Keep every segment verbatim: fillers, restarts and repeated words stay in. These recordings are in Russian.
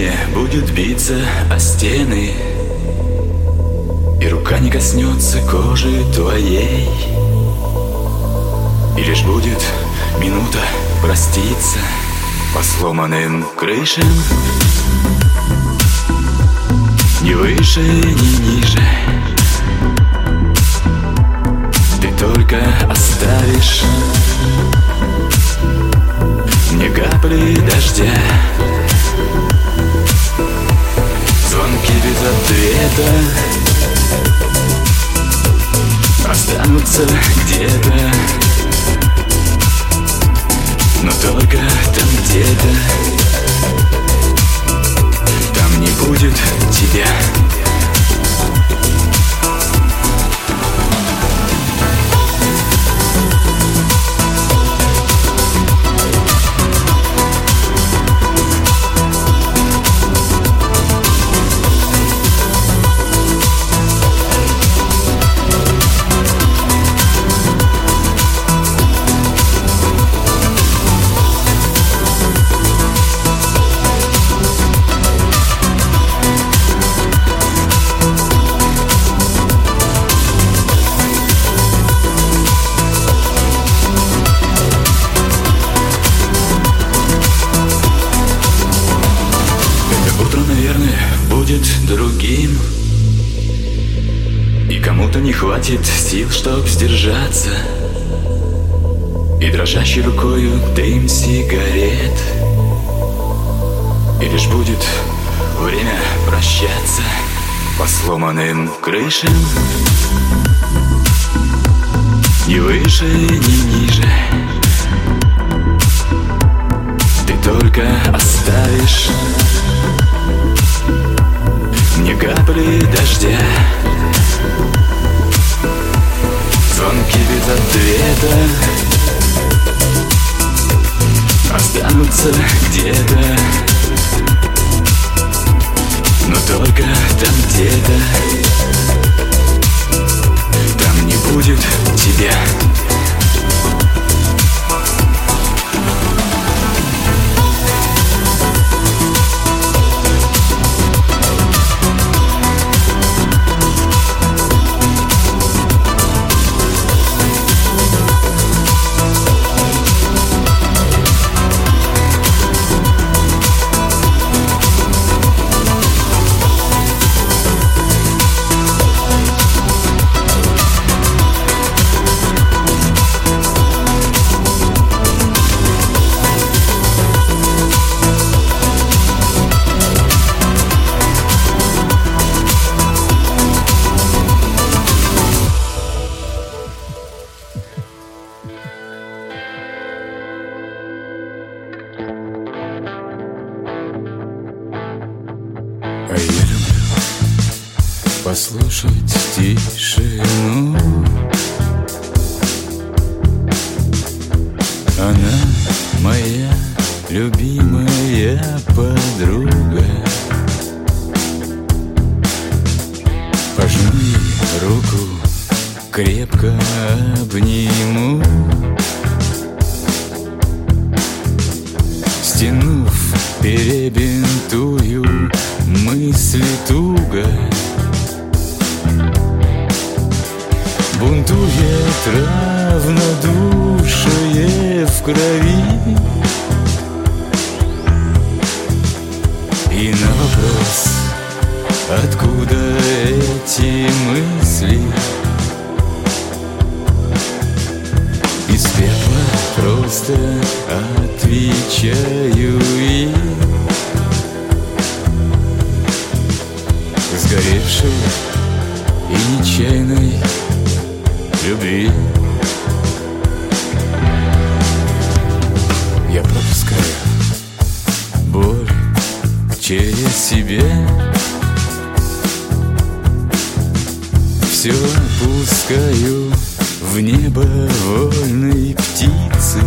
не будет биться о стены, и рука не коснется кожи твоей, и лишь будет минута проститься по сломанным крышам, ни выше, ни ниже. Ты только оставишь мне капли дождя, звонки без ответа останутся где-то, но только там где-то, там не будет тебя. Другим, и кому-то не хватит сил, чтоб сдержаться, и дрожащей рукою дым сигарет, и лишь будет время прощаться по сломанным крышам, ни выше, ни ниже. Ты только оставишь мне капли дождя, звонки без ответа останутся где-то, но только там где-то, там не будет тебя. А я люблю послушать тишину. Она моя любимая подруга. Пожми руку, крепко обниму. Стянув, перебинтую мысли туго. Бунтует равнодушие в крови. И на вопрос, откуда эти мысли, из пепла просто отвечаю и сгоревшей и нечаянной любви. Я пропускаю боль через себя, все пускаю в небо вольной птицы.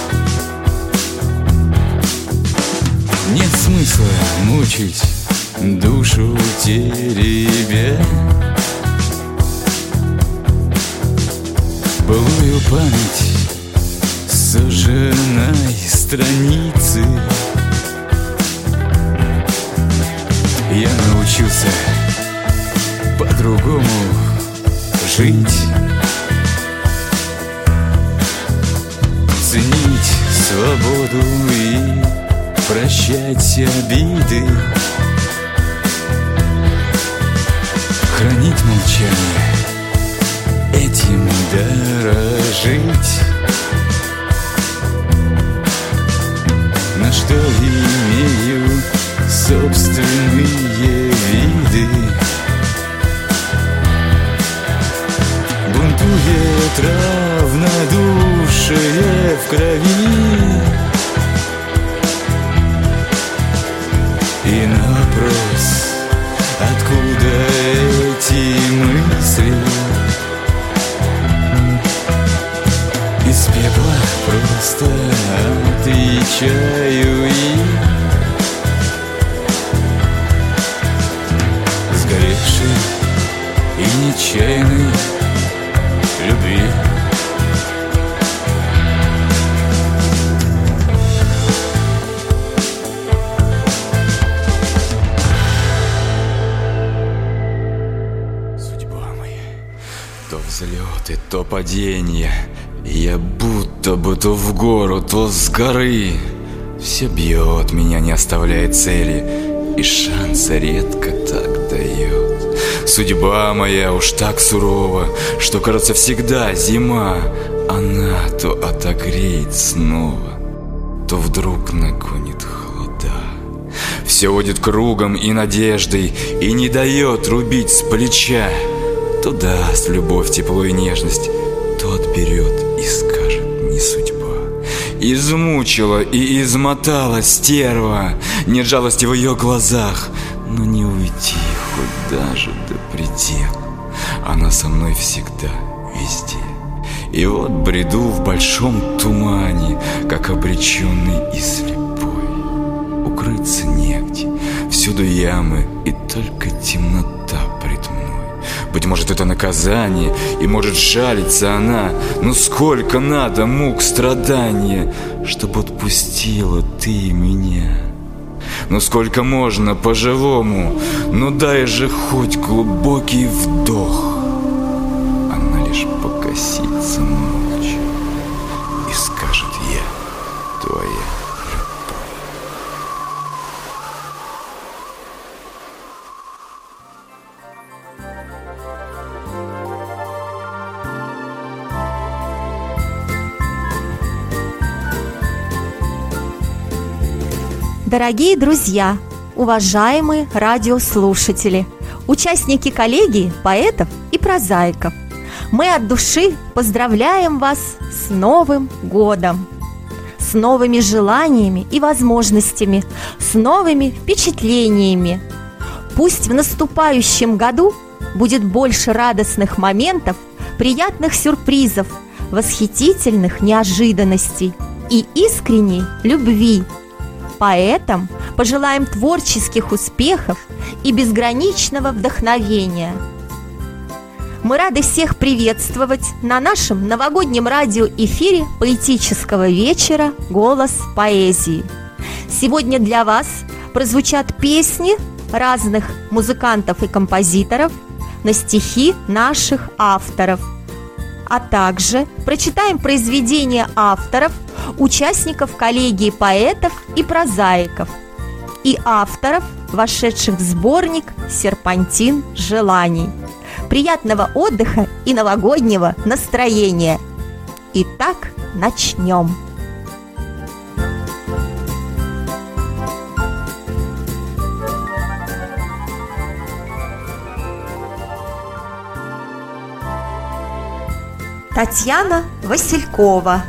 Нет смысла мучить душу теребя былую память сожженной страницы. Я научился по-другому жить, ценить свободу и прощать обиды, хранить молчание, этим дорожить, на что имею собственные виды. Бунтует равнодушие в крови, и на вопрос, откуда эти мысли, из пепла просто отвечаю и сгоревший и нечаянный любви. Судьба моя, то взлеты, то падения, я будто бы то в гору, то с горы. Все бьет меня, не оставляя цели, и шанса редко так дает. Судьба моя уж так сурова, что, кажется, всегда зима. Она то отогреет снова, то вдруг нагонит холода. Все водит кругом и надеждой, и не дает рубить с плеча. То даст любовь, тепло и нежность, то отберет и скажет: не судьба. Измучила и измотала стерва, нет жалости в ее глазах, но не уйти хоть даже до предела. Она со мной всегда, везде. И вот бреду в большом тумане, как обреченный и слепой. Укрыться негде, всюду ямы, и только темнота пред мной. Быть может, это наказание, и может жалиться она, но сколько надо мук, страдания, чтобы отпустила ты меня. Ну сколько можно по-живому, ну дай же хоть глубокий вдох. Она лишь покосится молча и скажет: я твоя любовь. Дорогие друзья, уважаемые радиослушатели, участники коллегии поэтов и прозаиков, мы от души поздравляем вас с Новым годом, с новыми желаниями и возможностями, с новыми впечатлениями. Пусть в наступающем году будет больше радостных моментов, приятных сюрпризов, восхитительных неожиданностей и искренней любви. Поэтам пожелаем творческих успехов и безграничного вдохновения. Мы рады всех приветствовать на нашем новогоднем радиоэфире поэтического вечера «Голос поэзии». Сегодня для вас прозвучат песни разных музыкантов и композиторов на стихи наших авторов, а также прочитаем произведения авторов, участников коллегии поэтов и прозаиков и авторов, вошедших в сборник «Серпантин желаний». Приятного отдыха и новогоднего настроения! Итак, начнем! Татьяна Василькова.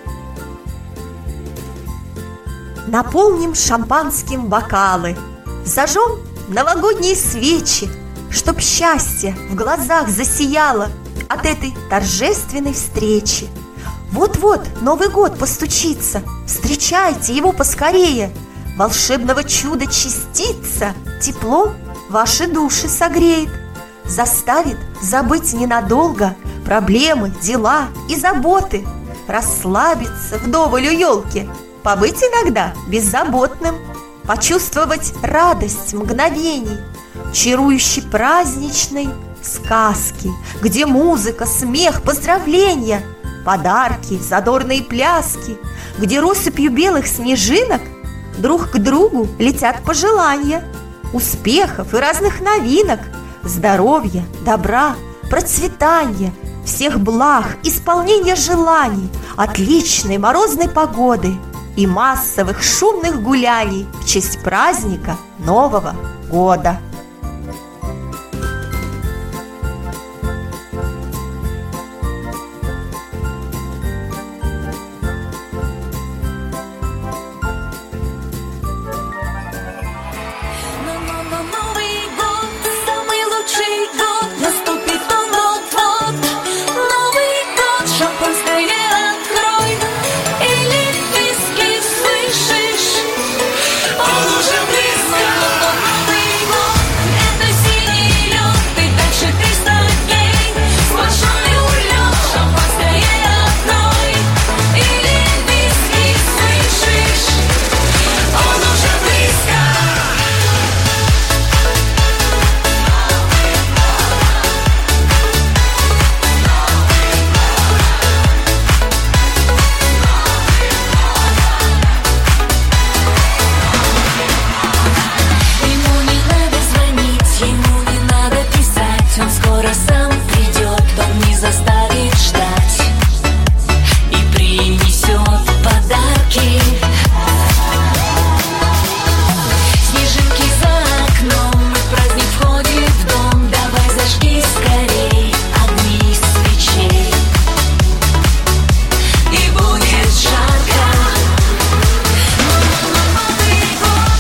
Наполним шампанским бокалы, зажжем новогодние свечи, чтоб счастье в глазах засияло от этой торжественной встречи. Вот-вот Новый год постучится, встречайте его поскорее. Волшебного чуда частица теплом ваши души согреет, заставит забыть ненадолго проблемы, дела и заботы, расслабиться вдоволь у елки, побыть иногда беззаботным. почувствовать радость мгновений чарующей праздничной сказки, где музыка, смех, поздравления, подарки, задорные пляски, где россыпью белых снежинок друг к другу летят пожелания успехов и разных новинок, здоровья, добра, процветания, всех благ, исполнения желаний, отличной морозной погоды и массовых шумных гуляний в честь праздника Нового года.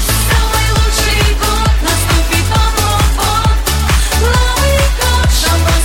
Шампанское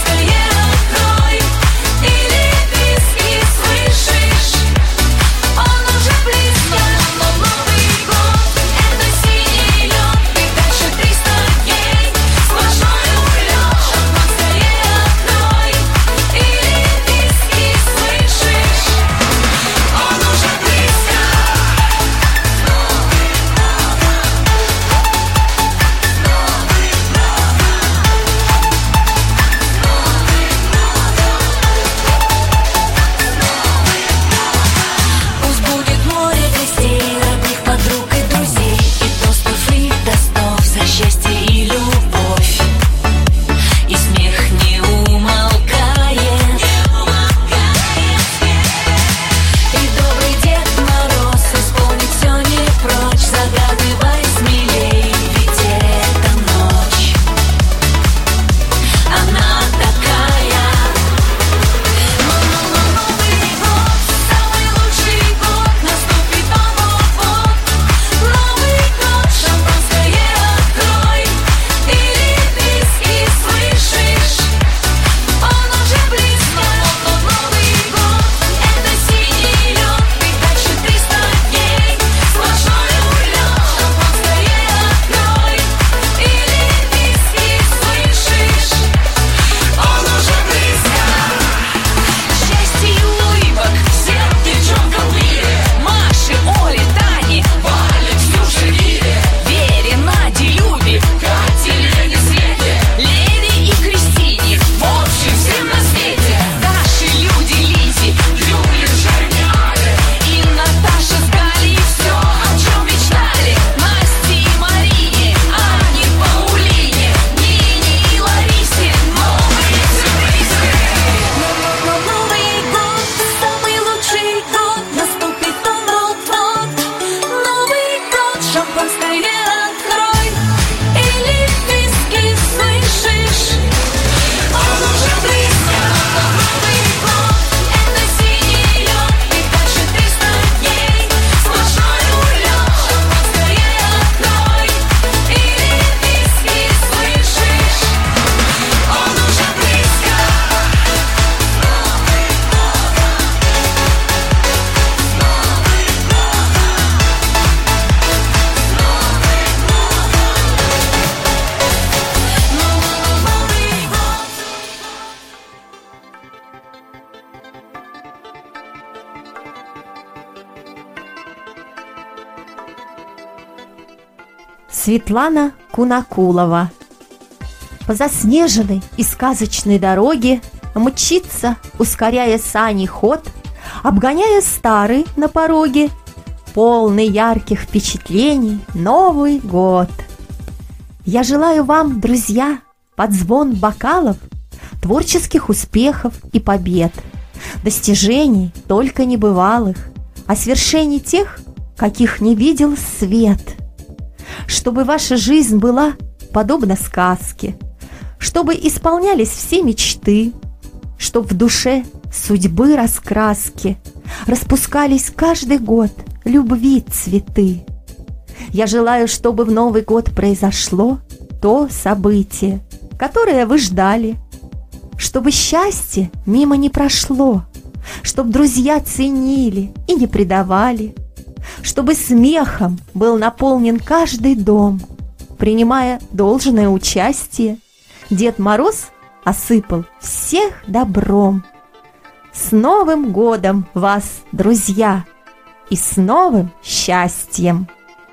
Светлана Кунакулова. По заснеженной и сказочной дороге мчится, ускоряя сани ход, обгоняя старый на пороге, полный ярких впечатлений Новый год. Я желаю вам, друзья, под звон бокалов творческих успехов и побед, достижений только небывалых, а свершений тех, каких не видел свет. Чтобы ваша жизнь была подобна сказке, чтобы исполнялись все мечты, чтоб в душе судьбы раскраски распускались каждый год любви цветы. Я желаю, чтобы в Новый год произошло то событие, которое вы ждали, чтобы счастье мимо не прошло, чтоб друзья ценили и не предавали, чтобы смехом был наполнен каждый дом, принимая должное участие, Дед Мороз осыпал всех добром. С Новым годом вас, друзья, и с новым счастьем!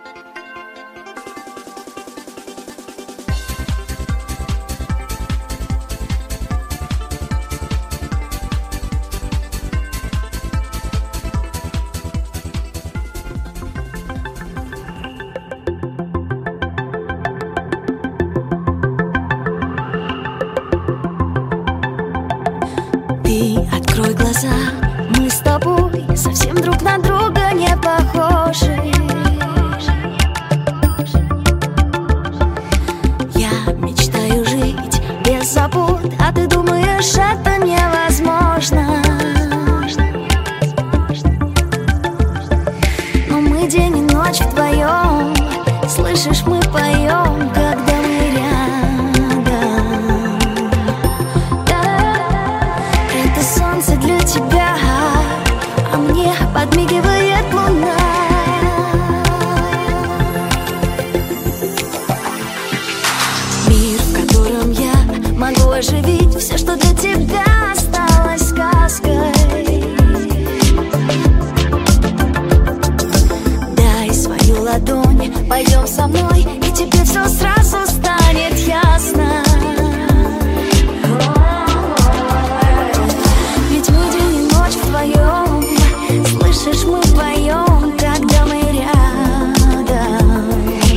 Ты открой глаза, мы с тобой совсем друг на друга не похожи. Я мечтаю жить без забот, а ты думаешь, это невозможно. Но мы день и ночь вдвоем, слышишь, мы поем, когда мы рядом. Это солнце для тебя, а мне подмигивает луна. Мир, в котором я могу оживить все, что для тебя осталось сказкой. Дай свою ладонь, пойдем со мной, и тебе все сразу станет ясно. Ведь мы день и ночь вдвоем, слышишь, мы поем, когда мы рядом.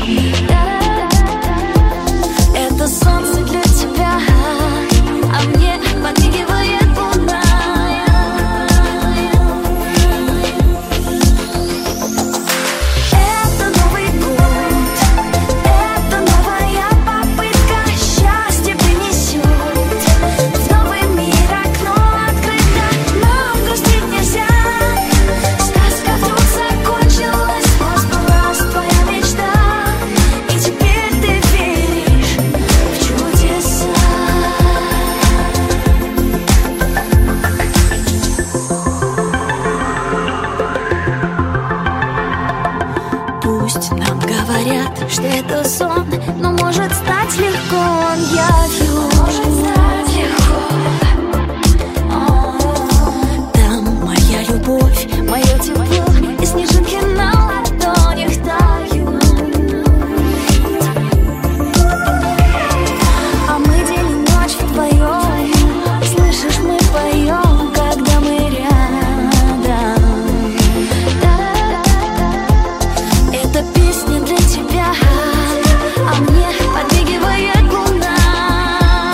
Это солнце для тебя, а мне подмигивает луна. Это Новый год, это новая попытка, счастье принесет. В новый мир окно открыто, нам грустить нельзя. Сказка вдруг закончилась, но сбылась твоя мечта, и теперь ты веришь в чудеса. Пусть нам говорят, что это сон, но может стать легко он явью. Может стать легко. Там моя любовь, мое тепло, и снежинки на ладонях тают. А мы день и ночь вдвоем, слышишь, мы поем, когда мы рядом. Эта песня для тебя, а мне подмигивает луна.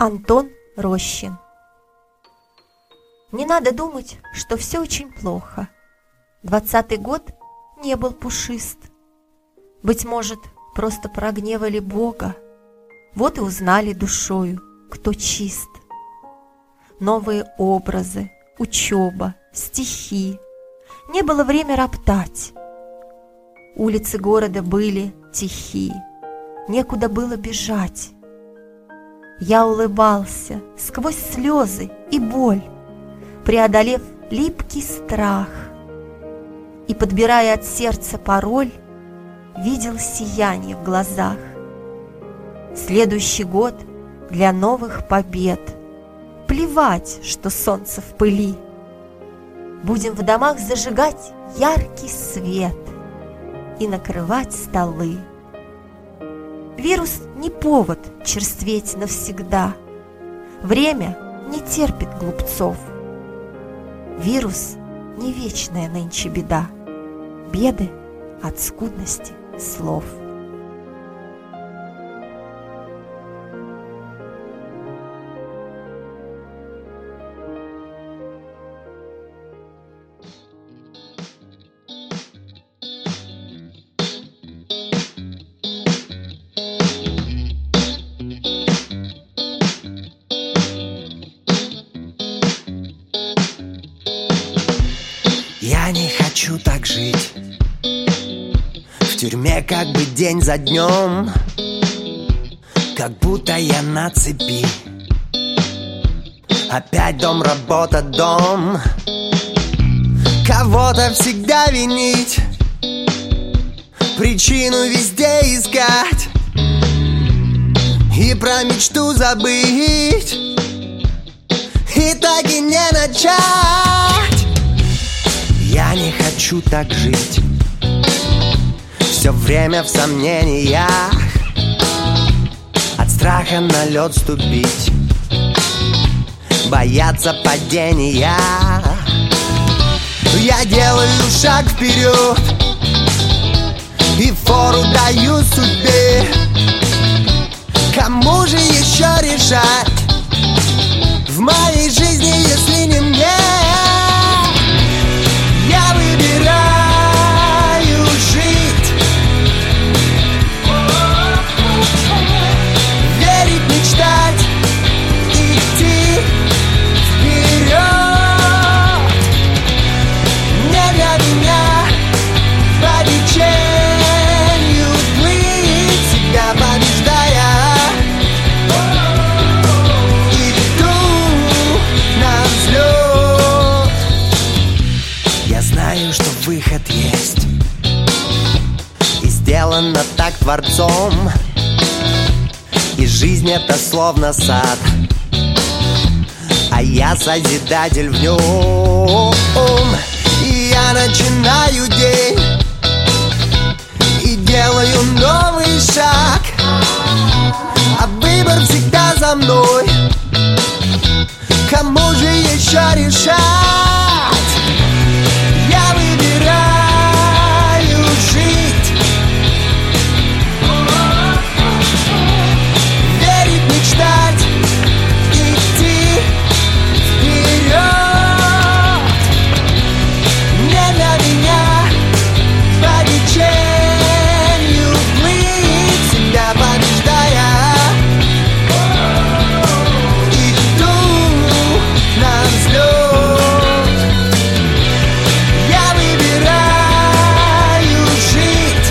Антон Рощин. Не надо думать, что все очень плохо. Двадцатый год не был пушист. Быть может, просто прогневали Бога. Вот и узнали душою, кто чист. Новые образы, учеба, стихи. Не было время роптать. Улицы города были тихи, некуда было бежать. Я улыбался сквозь слезы и боль, преодолев липкий страх, и, подбирая от сердца пароль, видел сияние в глазах. Следующий год для новых побед. Плевать, что солнце в пыли. Будем в домах зажигать яркий свет и накрывать столы. Вирус не повод черстветь навсегда. Время не терпит глупцов. Вирус не вечная нынче беда. Беды от скудности слов. Я не хочу так жить. В тюрьме как бы день за днем, как будто я на цепи. Опять дом, работа, дом. Кого-то всегда винить, причину везде искать и про мечту забыть, и так и не начать. Я не хочу так жить. Все время в сомнениях, от страха на лед ступить, бояться падения. Я делаю шаг вперед и фору даю судьбе. Кому же еще решать в моей жизни, если не мне? Я выбираю жить, верить, мечтать, идти вперед. Не для меня по течению плыть, себя побеждая. Иду на взлет. Я знаю, что выход есть, и сделано так Творцом. И жизнь это словно сад, а я созидатель в нем. И я начинаю день и делаю новый шаг, а выбор всегда за мной. Кому же еще решать? Я выбираю жить, верить, мечтать, идти вперед. Не для меня по течению плыть, себя побеждая. Иду на взлет. Я выбираю жить,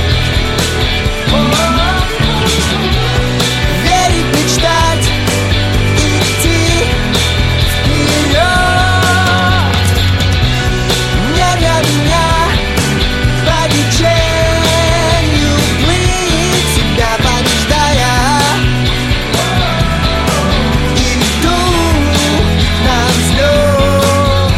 верить, мечтать, идти вперед. Не для меня по течению плыть, себя побеждая. Иду на взлет.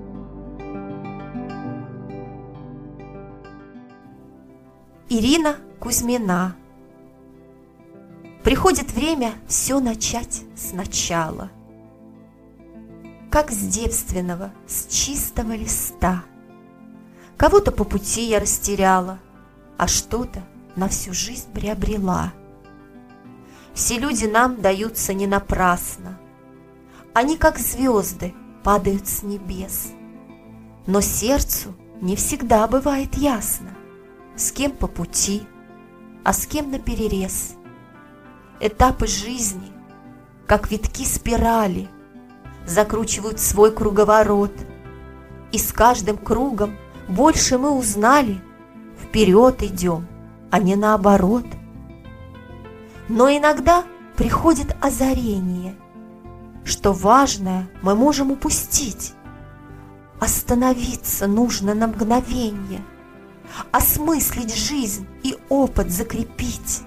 Ирина Кузьмина. Приходит время все начать сначала, как с девственного, с чистого листа. Кого-то по пути я растеряла, а что-то на всю жизнь приобрела. Все люди нам даются не напрасно. Они, как звезды, падают с небес. Но сердцу не всегда бывает ясно, с кем по пути, а с кем наперерез. Этапы жизни, как витки спирали, закручивают свой круговорот, и с каждым кругом больше мы узнали, вперед идем, а не наоборот. Но иногда приходит озарение, что важное мы можем упустить. Остановиться нужно на мгновение, осмыслить жизнь и опыт закрепить.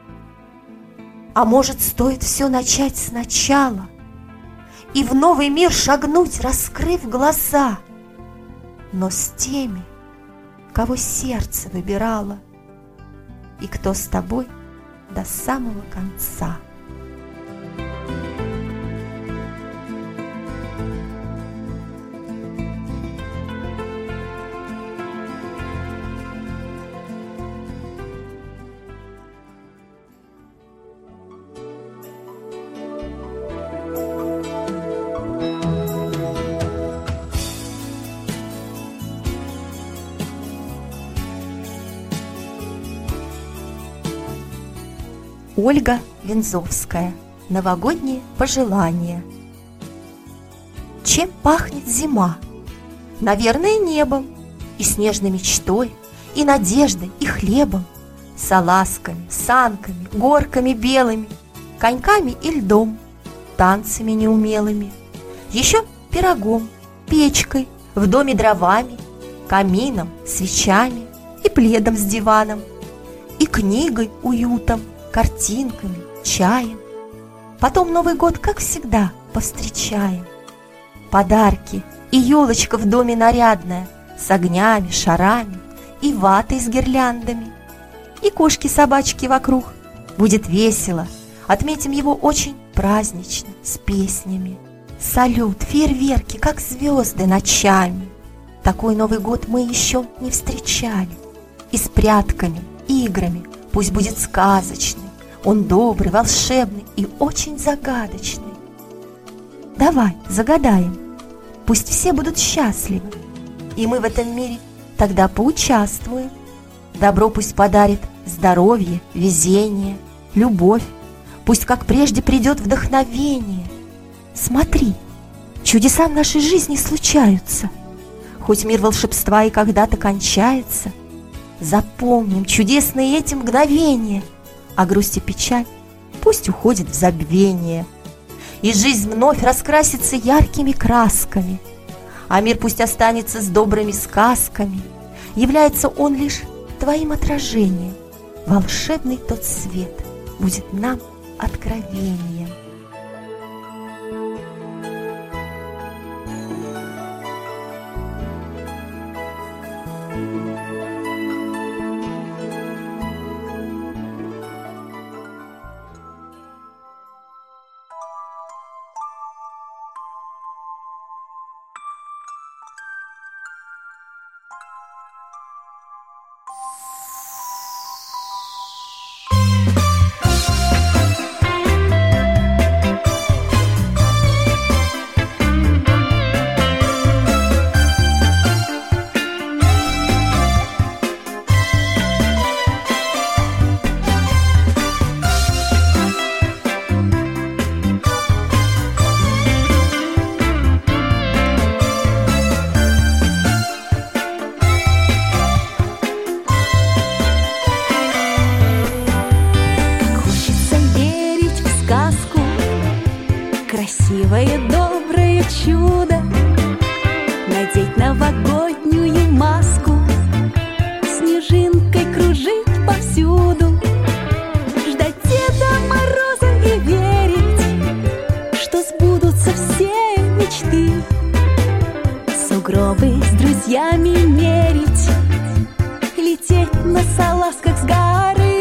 А может, стоит все начать сначала и в новый мир шагнуть, раскрыв глаза, но с теми, кого сердце выбирало, и кто с тобой до самого конца. Ольга Вензовская. Новогодние пожелания. Чем пахнет зима? Наверное, небом, и снежной мечтой, и надеждой, и хлебом, салазками, санками, горками белыми, коньками и льдом, танцами неумелыми, еще пирогом, печкой, в доме дровами, камином, свечами и пледом с диваном, и книгой уютом, картинками, чаем. Потом Новый год, как всегда, повстречаем. Подарки и елочка в доме нарядная, с огнями, шарами и ватой с гирляндами. И кошки-собачки вокруг. Будет весело, отметим его очень празднично, с песнями. Салют, фейерверки, как звезды ночами. Такой Новый год мы еще не встречали. И с прятками, играми, пусть будет сказочный. Он добрый, волшебный и очень загадочный. Давай, загадаем, пусть все будут счастливы, и мы в этом мире тогда поучаствуем. Добро пусть подарит здоровье, везение, любовь. Пусть, как прежде, придет вдохновение. Смотри, чудеса в нашей жизни случаются. Хоть мир волшебства и когда-то кончается, запомним чудесные эти мгновения, а грусть и печаль пусть уходит в забвение. И жизнь вновь раскрасится яркими красками, а мир пусть останется с добрыми сказками. Является он лишь твоим отражением. Волшебный тот свет будет нам откровением. Красивое, доброе чудо, надеть новогоднюю маску, снежинкой кружить повсюду, ждать Деда Мороза и верить, что сбудутся все мечты, сугробы с друзьями мерить, лететь на салазках с горы.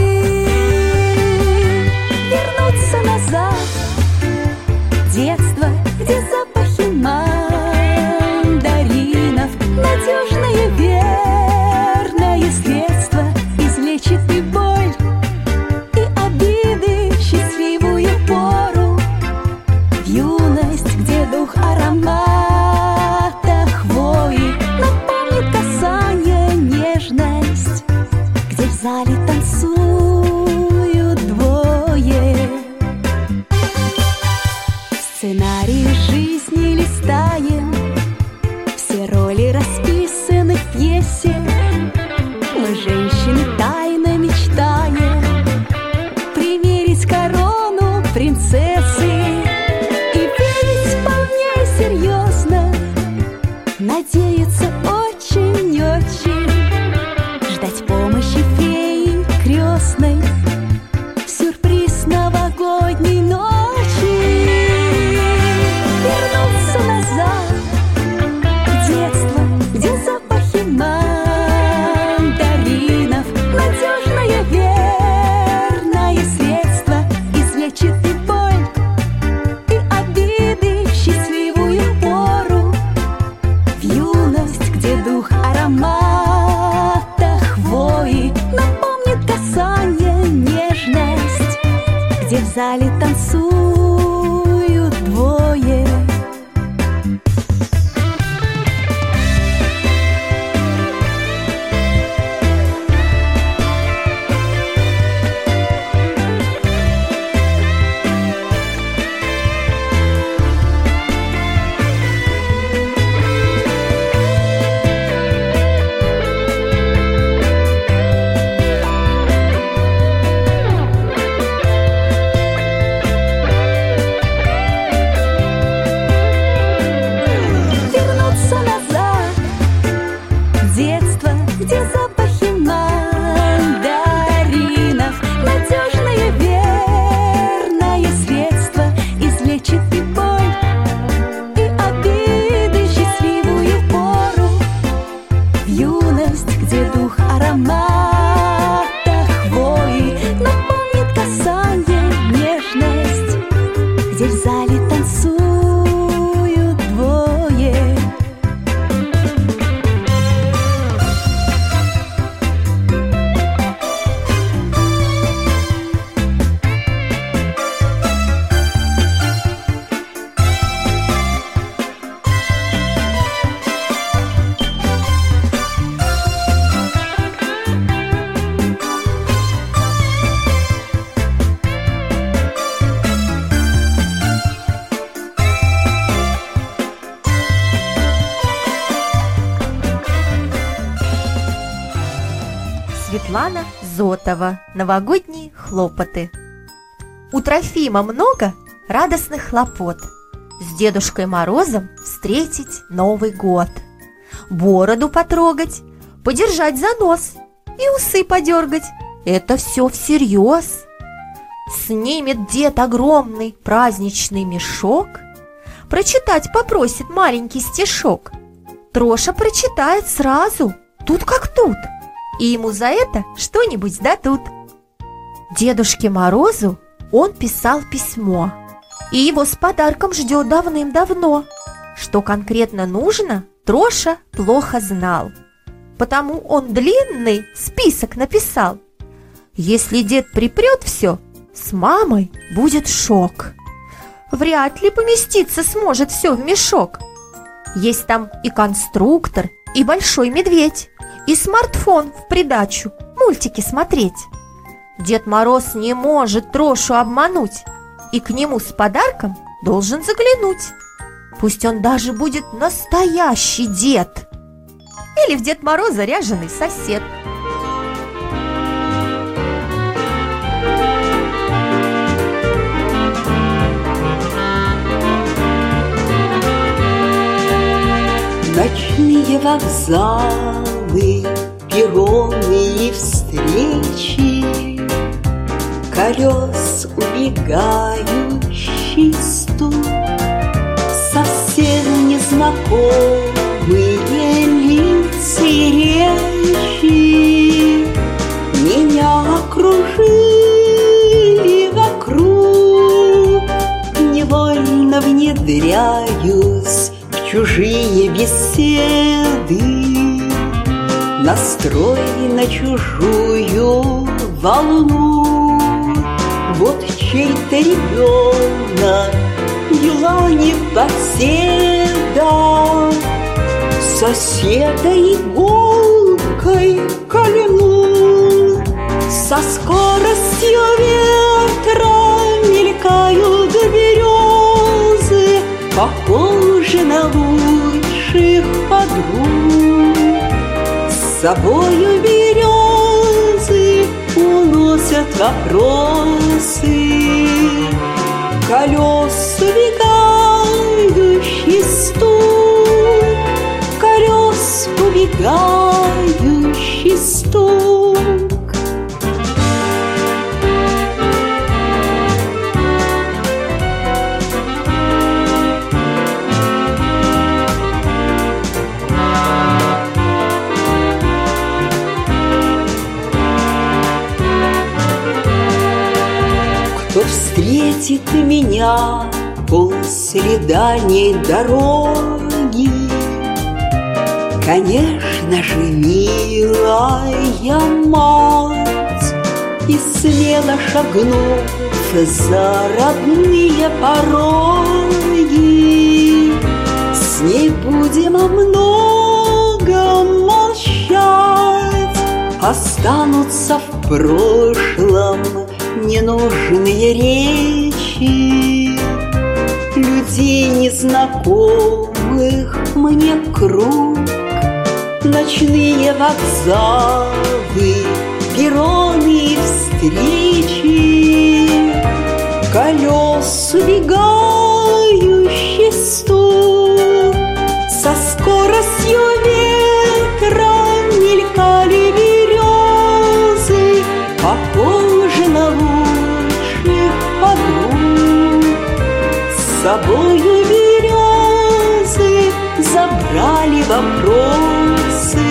детства, где запахи мандаринов, надежное верное средство излечит и боль, и обиды счастливую пору. В юность, где дух аромата хвои напомнит касанье, нежность, где в зале танцуют двое. Светлана Зотова. Новогодние хлопоты. У Трофима много радостных хлопот. С Дедушкой Морозом встретить Новый год. Бороду потрогать, подержать за нос и усы подергать. Это все всерьез. Снимет дед огромный праздничный мешок, прочитать попросит маленький стишок. Троша прочитает сразу, тут как тут, и ему за это что-нибудь дадут. Дедушке Морозу он писал письмо, и его с подарком ждет давным-давно. Что конкретно нужно, Троша плохо знал, потому он длинный список написал. Если дед припрет все, с мамой будет шок. Вряд ли поместиться сможет все в мешок. Есть там и конструктор, и большой медведь, и смартфон в придачу, мультики смотреть. Дед Мороз не может Трошу обмануть и к нему с подарком должен заглянуть. Пусть он даже будет настоящий дед или в Дед Мороза ряженый сосед. Ночные вокзалы, перроны и встречи, колес убегающий стук, совсем незнакомые лица и речи меня окружили вокруг. Невольно внедряюсь в чужие беседы, настрой на чужую волну. Вот чей-то ребенок, дела не поседа, соседа иголкой кольнул. Со скоростью ветра мелькают березы, похожи на лучших подруг. С собою березы уносят вопросы, колес убегающий стук, колес убегающий стук. Кто встретит меня после дальней дороги, конечно же, милая мать, и смело шагнув за родные пороги, с ней будем о многом молчать. Останутся в прошлом ненужные речи, людей незнакомых мне круг. Ночные вокзалы, перроны и встречи, колес убегающий стук, со скоростью ветра тобою березы забрали вопросы.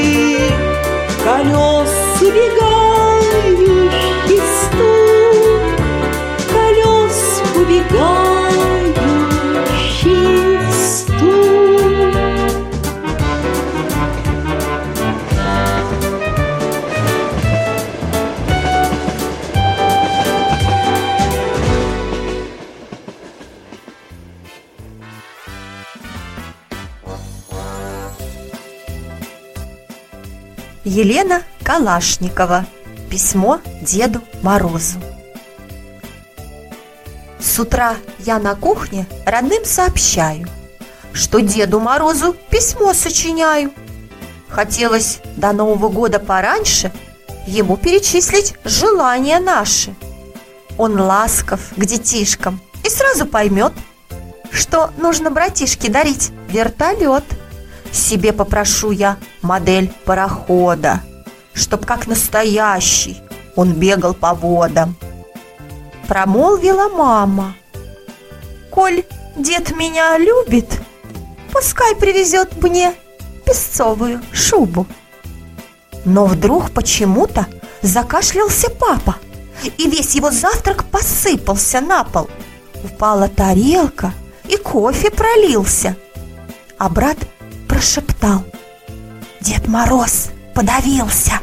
Колес убегающий стук, колес убегающий стук. Елена Калашникова. Письмо Деду Морозу. С утра я на кухне родным сообщаю, что Деду Морозу письмо сочиняю. Хотелось до Нового года пораньше ему перечислить желания наши. Он ласков к детишкам и сразу поймет, что нужно братишке дарить вертолет. Себе попрошу я модель парохода, чтоб как настоящий он бегал по водам. Промолвила мама: коль дед меня любит, пускай привезет мне песцовую шубу. Но вдруг почему-то закашлялся папа, и весь его завтрак посыпался на пол. Упала тарелка, и кофе пролился. А брат прошептал: Дед Мороз подавился.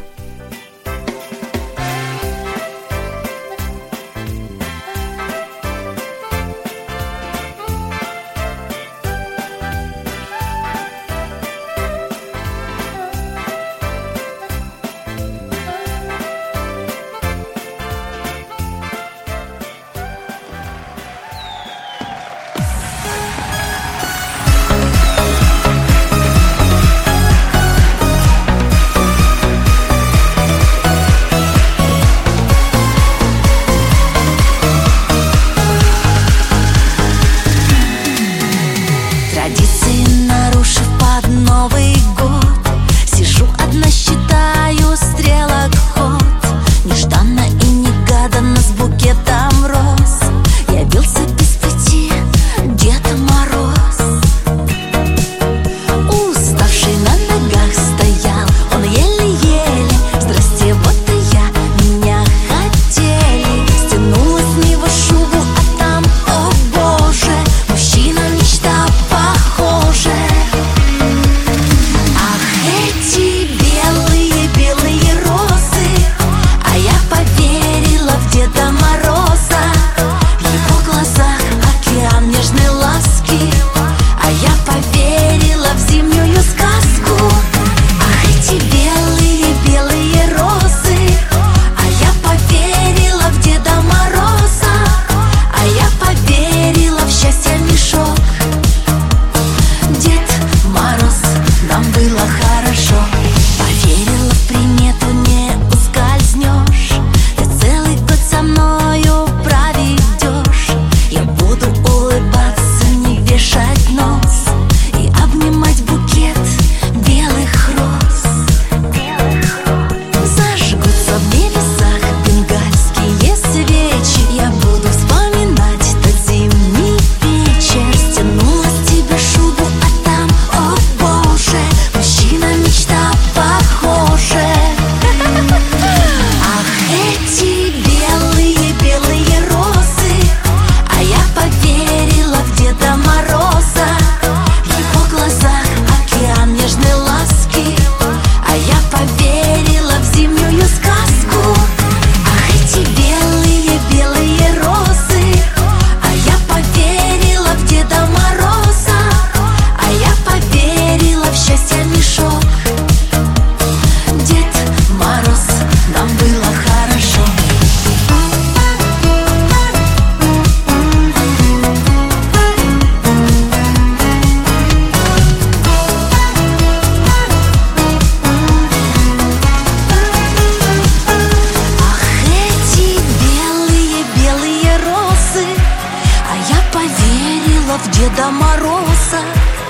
Деда Мороза,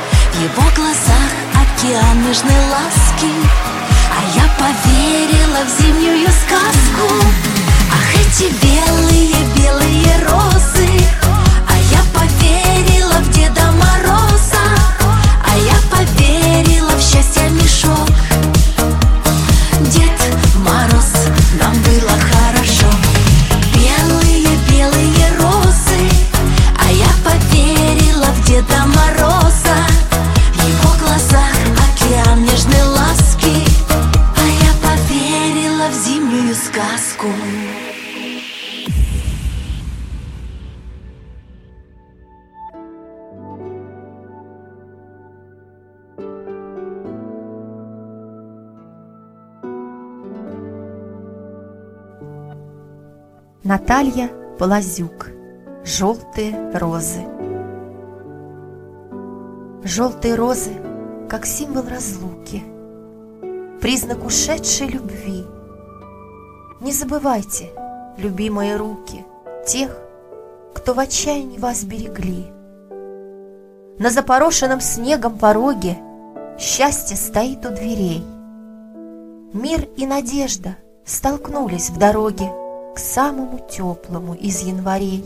в его глазах океан нежной ласки. А я поверила в зимнюю сказку. Ах, эти белые-белые розы, а я поверила Наталья Полозюк. Желтые розы. Желтые розы, как символ разлуки, признак ушедшей любви. Не забывайте, любимые руки, тех, кто в отчаянии вас берегли. На запорошенном снегом пороге счастье стоит у дверей. Мир и надежда столкнулись в дороге к самому теплому из январей.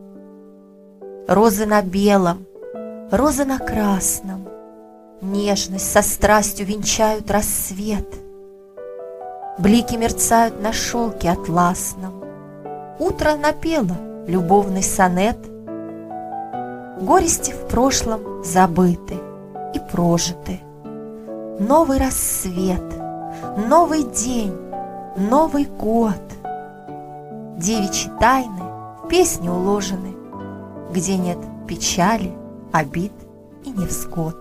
Розы на белом, розы на красном, нежность со страстью венчают рассвет. Блики мерцают на шелке атласном. Утро напело любовный сонет. Горести в прошлом забыты и прожиты. Новый рассвет, новый день, Новый год. Девичьи тайны в песни уложены, где нет печали, обид и невзгод.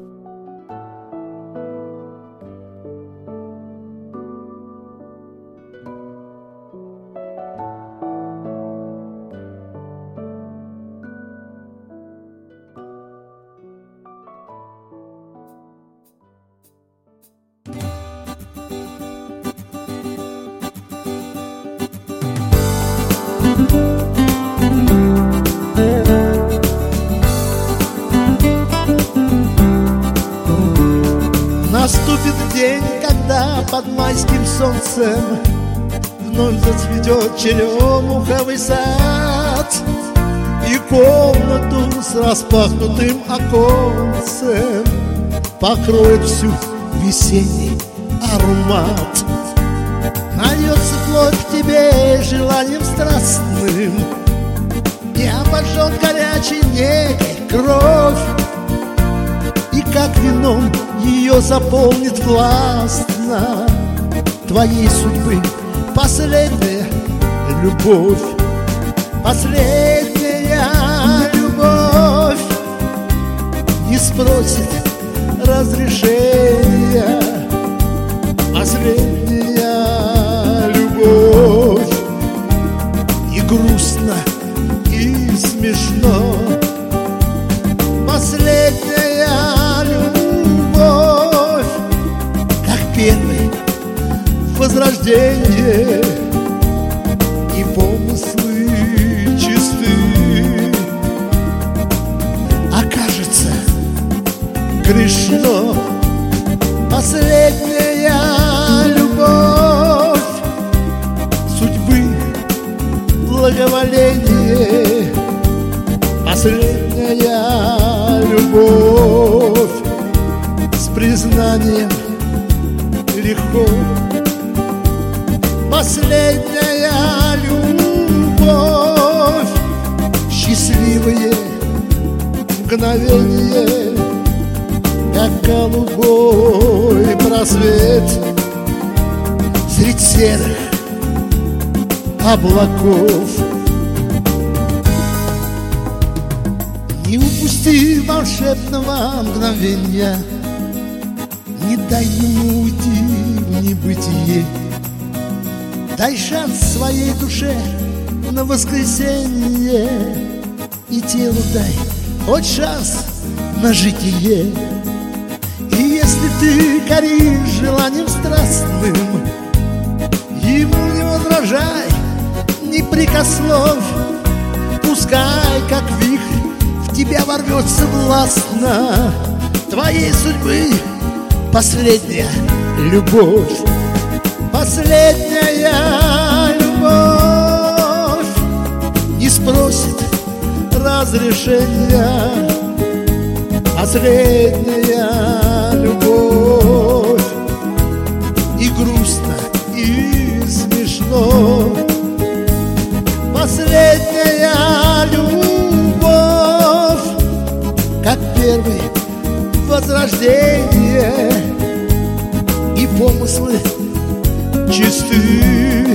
Наступит день, когда под майским солнцем вновь зацветет черемуховый сад, и комнату с распахнутым оконцем покроет всю весенний аромат. Нальется плоть в тебе желанием страстным, и обожжет горячей негой кровь, и как вином ее заполнит властно твоей судьбы последняя любовь. Последняя любовь не спросит разрешения. Последняя любовь, и грустно, и смешно. Последняя любовь, как первый возрождение, и помыслы чисты. Окажется грешно. Последняя любовь судьбы благоволение. Последняя любовь с признанием легко. Последняя любовь, счастливые мгновения, как голубой просвет средь серых облаков. Не упусти волшебного мгновения, не дай ему уйти в небытие. Дай шанс своей душе на воскресенье, и телу дай хоть шанс на житие. И если ты горишь желанием страстным, ему не возражай, не прикословь. Пускай, как вихрь, в тебя ворвется властно твоей судьбы последняя любовь. Последняя любовь не спросит разрешения. Последняя любовь, и грустно, и смешно. Последняя любовь, как первый возрождение, и помыслы чисты.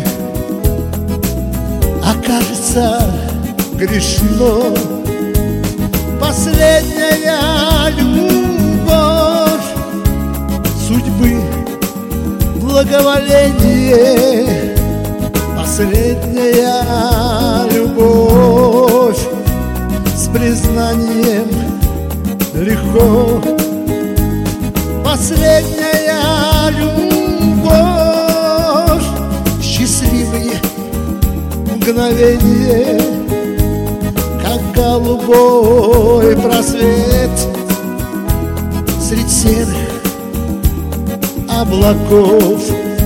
Окажется грешно. Последняя любовь судьбы благоволение, последняя любовь. С признанием легко, последняя любовь. Счастливые мгновения, как голубой просвет средь серых облаков.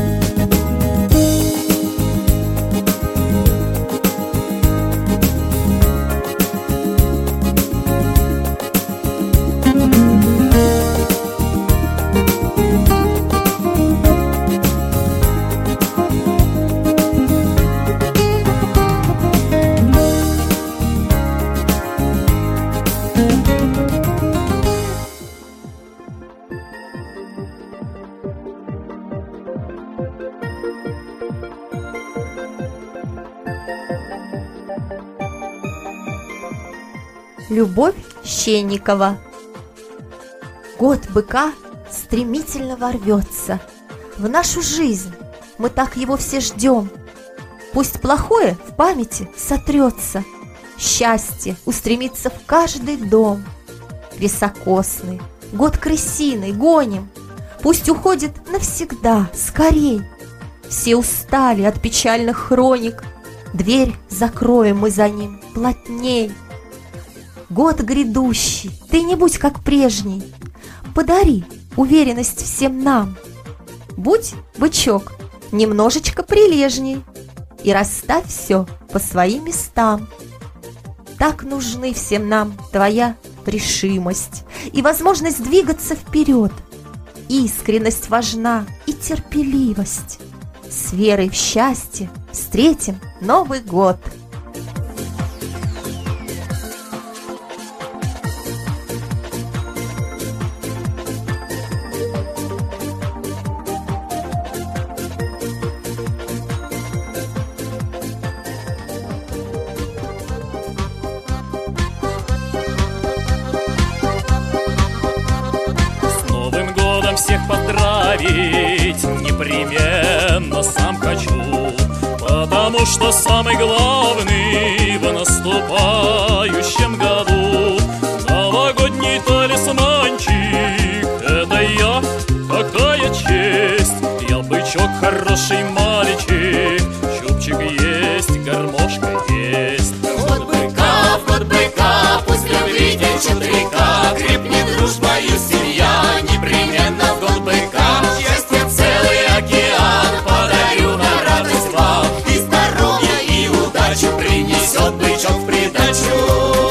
Любовь Щенникова. Год быка стремительно ворвется в нашу жизнь, мы так его все ждем. Пусть плохое в памяти сотрется, счастье устремится в каждый дом. Високосный, год крысиный гоним, пусть уходит навсегда, скорей. Все устали от печальных хроник, дверь закроем мы за ним плотней. Год грядущий, ты не будь как прежний, подари уверенность всем нам. Будь, бычок, немножечко прилежней и расставь все по своим местам. Так нужны всем нам твоя решимость и возможность двигаться вперед. Искренность важна и терпеливость. С верой в счастье встретим Новый год. Всех поздравить непременно сам хочу, потому что самый главный в наступающем году новогодний талисманчик. Это я, какая честь, я бычок, хороший мальчик, чубчик есть, гармошка есть. Год быка, год быка, пусть любви течет река, крепнет дружба и семья, непременно в год быка. Счастье целый океан подарю на радость вам, и здоровье, и удачу принесет бычок в придачу.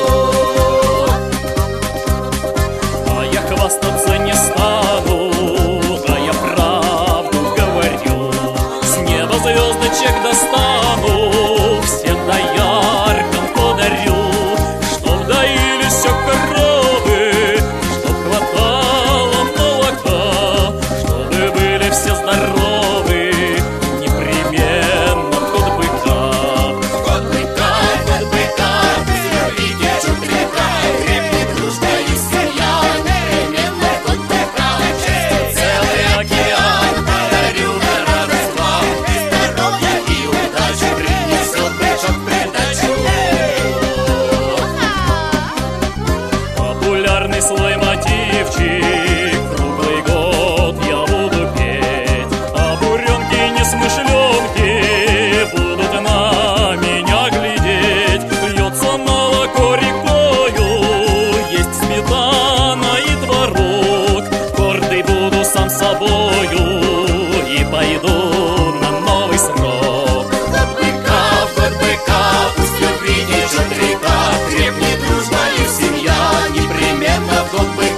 А я хвастаться не стану, а я правду говорю. С неба звездочек достану, всем дояркам подарю, чтоб доили все коровы, чтоб хватало молока, чтобы были все здоровы, непременно в год быка. Год быка, год быка, пусть любви течет река, крепнет дружба и семья, непременно в год быка. Счастье целый океан подарю на радость вам, и здоровье, и удачу принесет бычок в придачу. Популярный свой мотивчик круглый год я буду петь, а буренки несмышленки будут на меня глядеть. Льется молоко рекою, есть сметана и творог, гордый буду сам собою и пойду на новый срок. Год быка, год быка, пусть любви течет река, крепнет дружба и семья, непременно в год быка.